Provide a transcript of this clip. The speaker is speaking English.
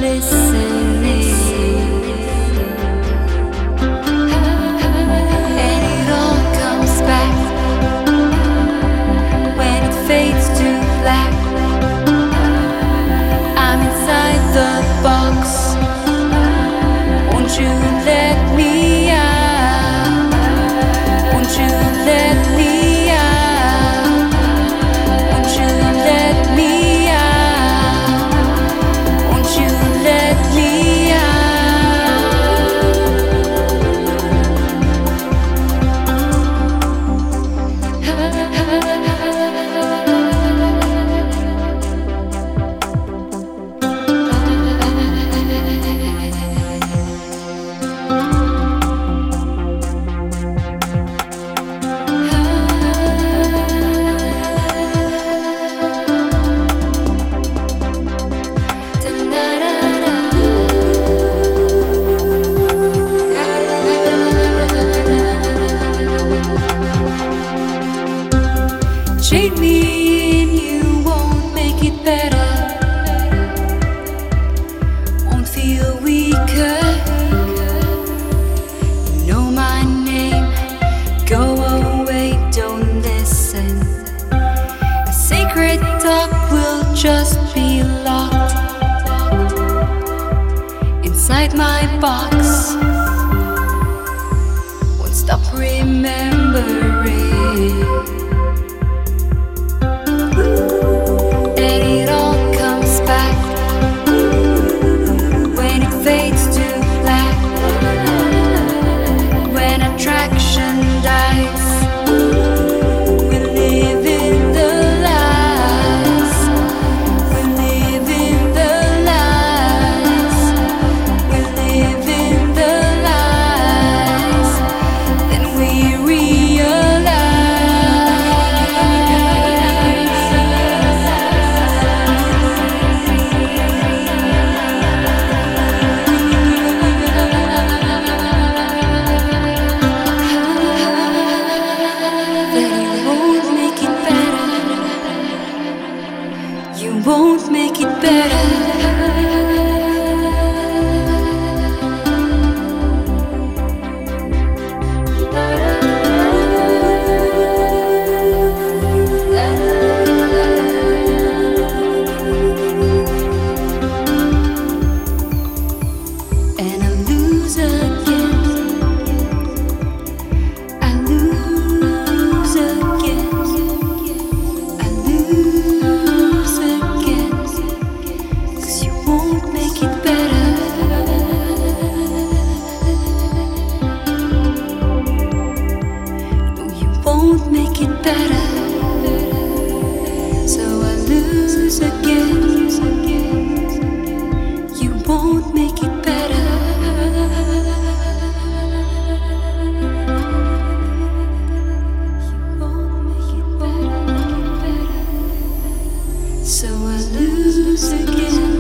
Shade me and you won't make it better. Won't feel weaker. You know my name. Go away, don't listen. A sacred talk will just be locked inside my box. Won't stop remembering. You won't make it better. And I lose again. I lose again. I lose again. 'Cause you won't make it better. No, you won't make it better. So I lose again. You won't make it better. You won't make it better. So I lose again.